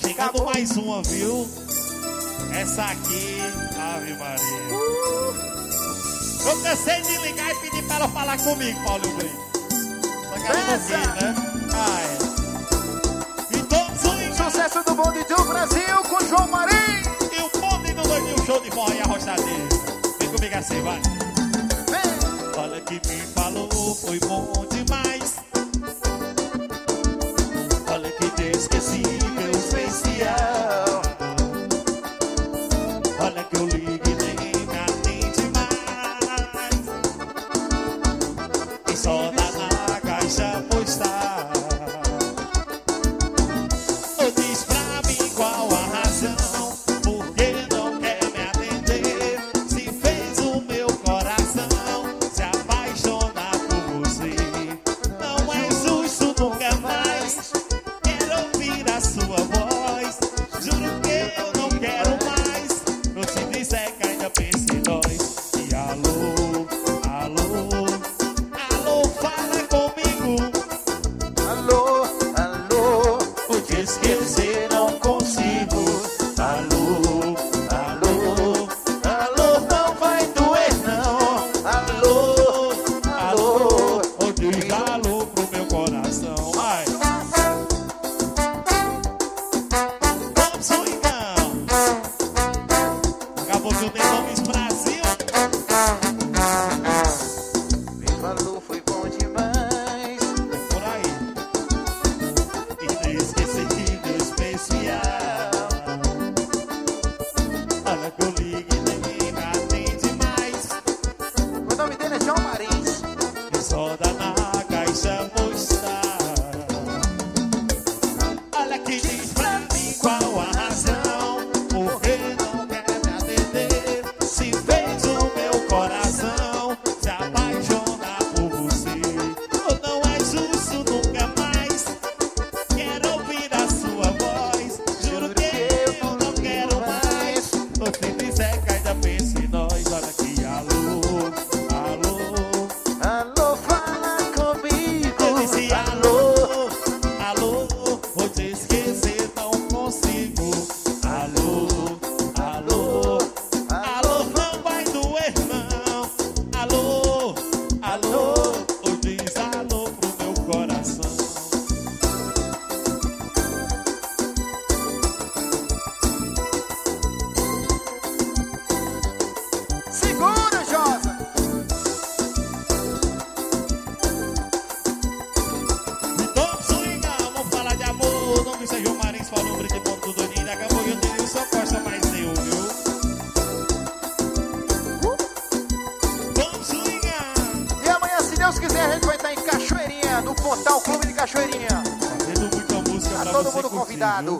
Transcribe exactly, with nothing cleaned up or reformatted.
chegando Acabou. mais uma, viu? Essa aqui, Ave Maria. Uh. Eu cansei de ligar e pedir pra ela falar comigo, Paulinho Brito. Só que ela não quis, né? Ah, é. E todos os Sucesso do bonde do Brasil com João Marim. E o bonde do doidinho, show de forró e a roçadeira. Vem comigo assim, vai. Vem. Olha que me falou, foi bom demais. Olha que te esqueci, meu especial. Olha que eu ligo e nem me atende mais. E só dá na caixa postal. Ou diz pra mim qual a razão, porque não quer me atender. Se fez o meu coração se apaixonar por você. Não é justo nunca mais. Quero ouvir a sua voz. Juro que eu não quero mais. Eu te disser que ainda penso em nós. E alô, alô, alô, fala comigo. Alô, alô. Vou te esquecer, não consigo. Alô, alô, alô, não vai doer não. Alô, alô, oh, diz alô pro meu coração. Vai. Vamos, swingão. Acabou que eu tenho nomes Brasil. Me falou, foi bom demais. Por aí. E te esqueci que meu especial. Olha que eu ligo e nem me atende mais. O nome dele é João Marins. E só dá na caixa postal. Olha que diz pra mim qual a razão, porque não quer me atender. Se fez o meu coração se apaixonar por você. Ou não é justo nunca mais. Quero ouvir a sua voz. Juro que eu não quero mais. Ou se disser que ainda penso em nós. Olha aqui, alô, alô. Alô, fala comigo. Eu disse alô, alô, vou te esquecer, não consigo. Alô, alô, alô, não vai doer não. Alô, alô, ou diz alô pro meu coração. Segura, Josa. Vamos swingar, vamos falar de amor. Não me seja o Marins, falou Brito e ponto doidinho. Daqui a pouco eu tenho só Costa mais eu, viu? Vamos swingar. E amanhã, se Deus quiser, a gente vai estar em Cachoeirinha, no Pontal Clube de Cachoeirinha. Fazendo muita música Tá pra todo você mundo curtir, convidado. viu?